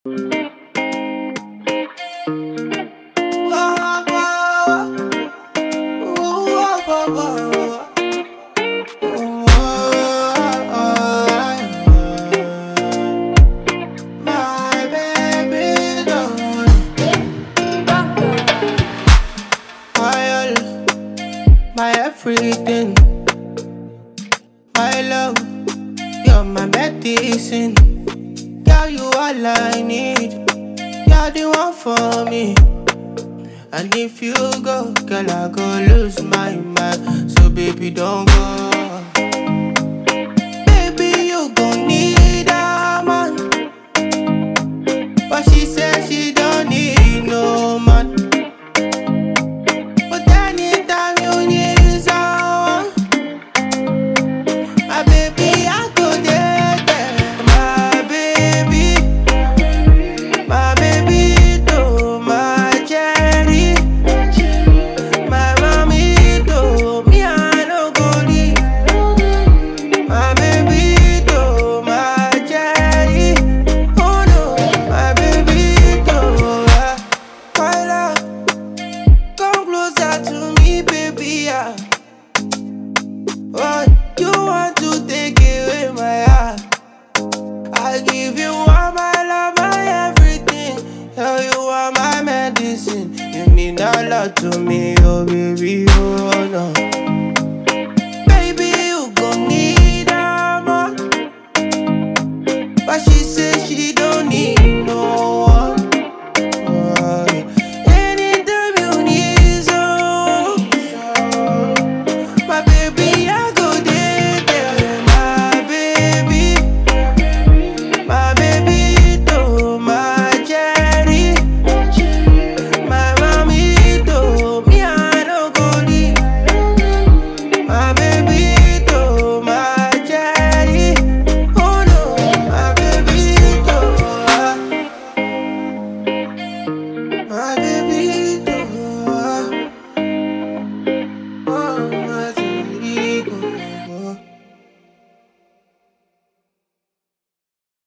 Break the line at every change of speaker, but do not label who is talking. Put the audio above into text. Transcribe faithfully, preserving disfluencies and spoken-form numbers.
My everything, my love, you're my medicine. Girl, you all I need. You're the one for me. And if you go, girl, I go lose my mind. So baby, don't go. Baby, you gon' need a man, but she said she don't need no man. But anytime you need someone, my baby, I go there, there. My baby, my baby, do my cherry, my mommy, do me, I no go leave. My baby, do my cherry, oh no, my baby, do uh, my love, come closer to me, baby, yeah. What you want to take away my heart? I give you all my love, my everything. Girl, you are my medicine. You mean a lot to me, oh baby, oh no.